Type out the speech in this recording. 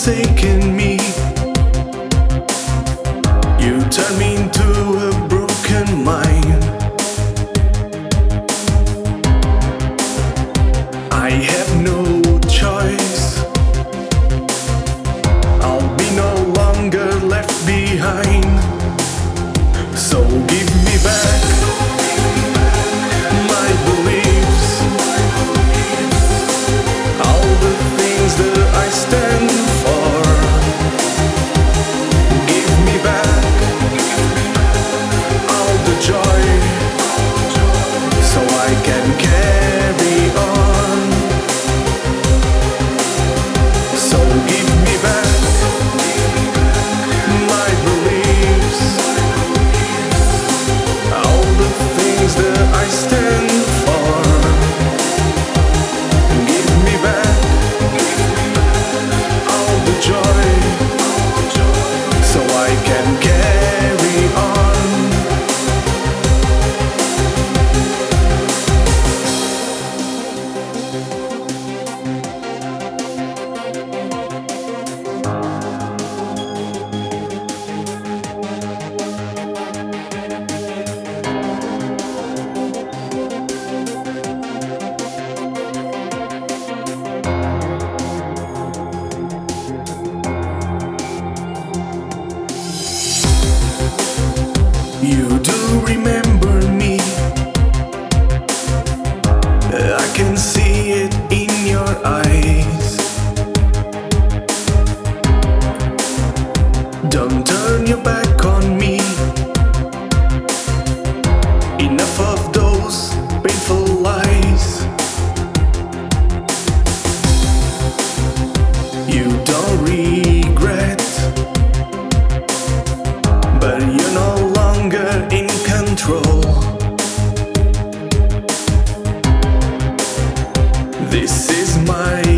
forsaken me. You turned me into a broken mind. I have no choice. I'll be no longer left behind. So give me back my beliefs, all the things that I stand for. Give me back all the joy, so I can carry on. So give me back my beliefs, all the things that I stand for. Give me back all the joy, so I can carry on. You do remember me, I can see it in your eyes. Don't turn your back on me. Enough of those painful lies. You don't regret, but you're no longer in control. This is my